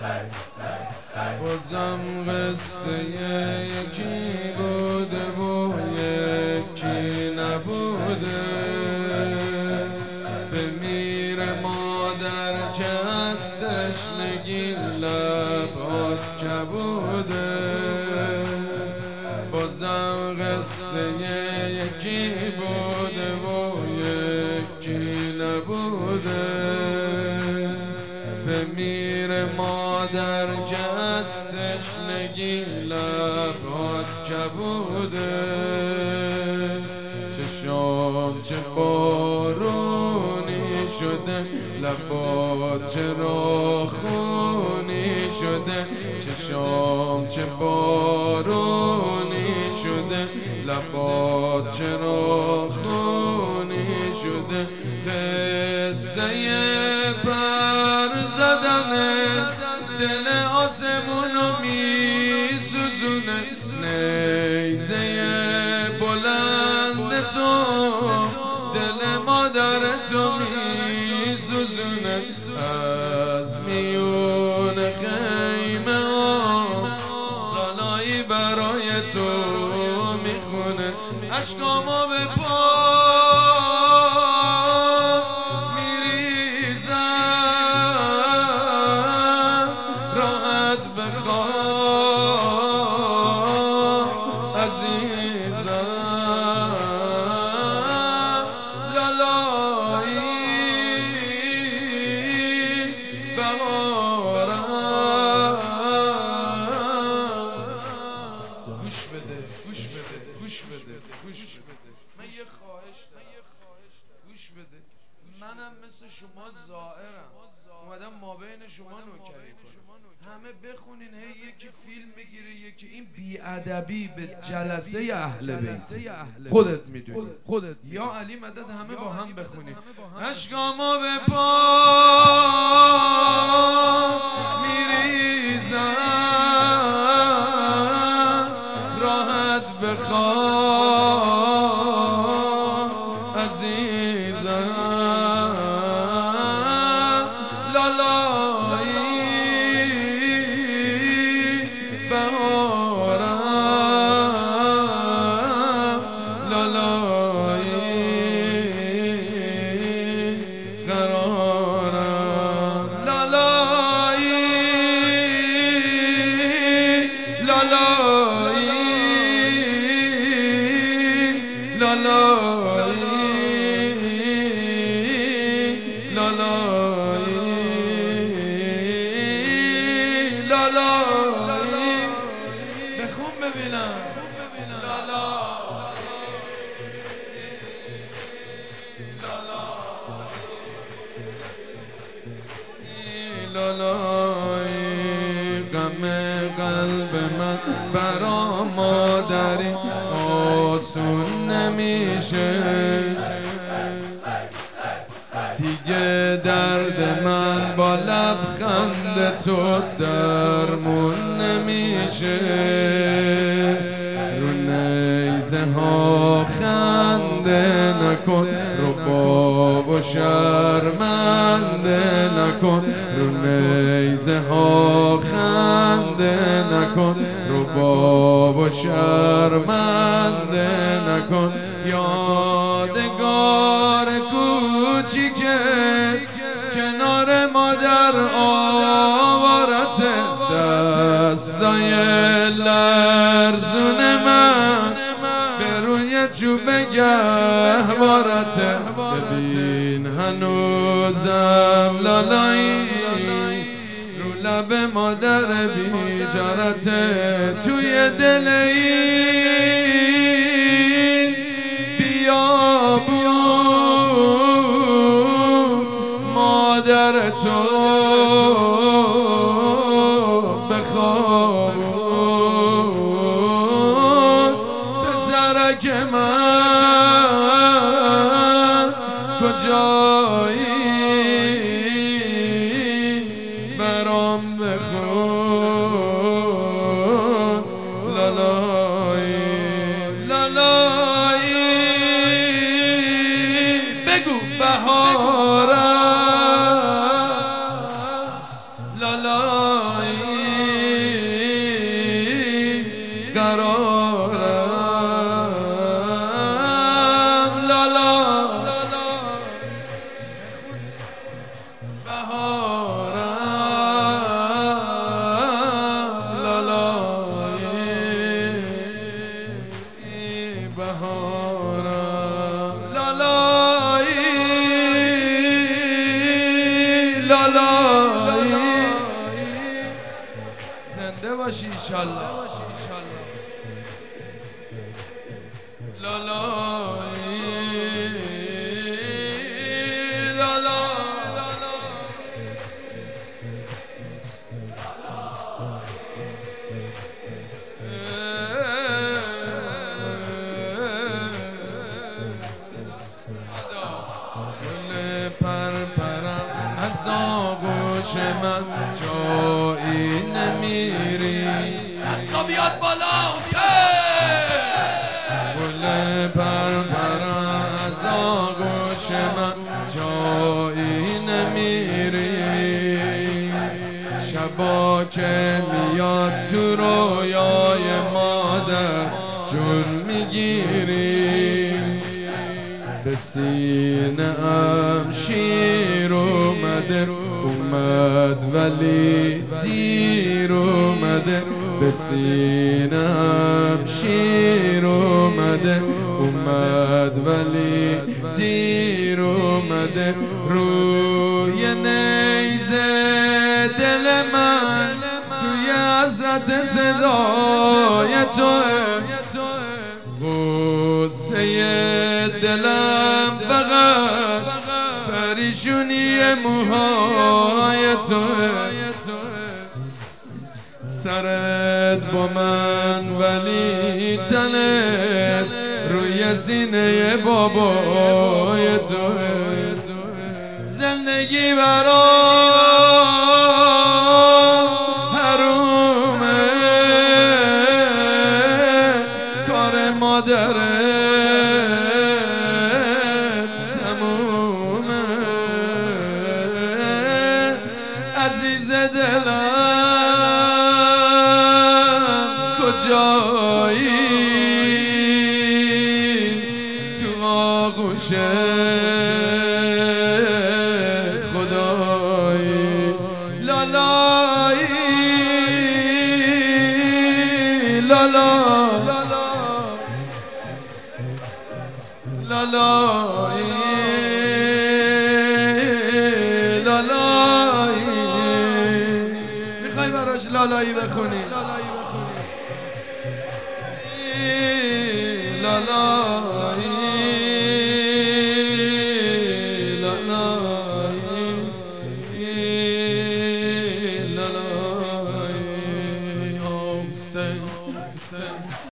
بازم قصه یکی بوده و یکی نبوده. بمیره مادر که از تشنگی لبات کبوده. بازم قصه یکی بوده و یکی نبوده. بمیره مادر که از تشنگی لبات کبوده. چشام چه بارونی شده، لبات چرا خونی شده. چشام چه بارونی شده، لبات چرا خونی شده. قصه پر زدن دل آسمونو می سوزونه. نیزه بلند تو دل مادر تو می سوزونه. از میون خیمه ها غلایی برای تو میخونه. اشکامو به پا من یه خواهش دارم، گوش بده. منم مثل شما زائرم، اومدم مابین شما نوکری کنم. همه بخونین، هی یکی فیلم میگیره، یکی این بیادبی به جلسه اهل بیت. خودت میدونی، یا علی مدد. همه با هم بخونین. اشکامو به پا میریزم، راحت بخواب عزیزم. لالایی بهارم، لالایی قرارم. لالایی لالایی لالایی بخون ببینم. لالایی غم قلب من برا مادری آسون نمیشه. دیگه درد من با لبخند تو درمون نمیشه. رو نیزه ها خنده نکن، رو بابا شرمنده نکن. رو نیزه ها خنده نکن، رو بابا شرمنده نکن. یادگار کوچیکه کنار مادر آوارت، دستای لرزون من به روی چوب گهوارت. ببین هنوزم لالایی رو لب مادر بیچارت. توی دل این بیابون مادر تو بخوابون. پسرک من کجایی برام بخون. لالایی لالایی بگو بهارم. لا لا قرارم لالا بهارم لالای بهارم لالای لالای زنده باشی انشالله لالای لالا گل پرپرم از آغوش من جایی نمیری دستا بیاد بالا گل پرپرم از آغوش من جایی نمیری شبا که میاد تو رویای مادر جون میگیری به سینه‌ام شیر اومد ولی دیر اومده به سینه‌ام شیر اومد ولی دیر اومده روی نیزه دل من توی حضرت صدای توه غصه دلم فقط پریشونی موهای توه سرت با من ولی تنت روی سینه بابای توه زندگی برام حرومه کار مادره تمومه عزیز دلم کجایی تو آغوش خدایی لالایی لالا لالایی لالایی میخوای براش لالایی بخونی لالا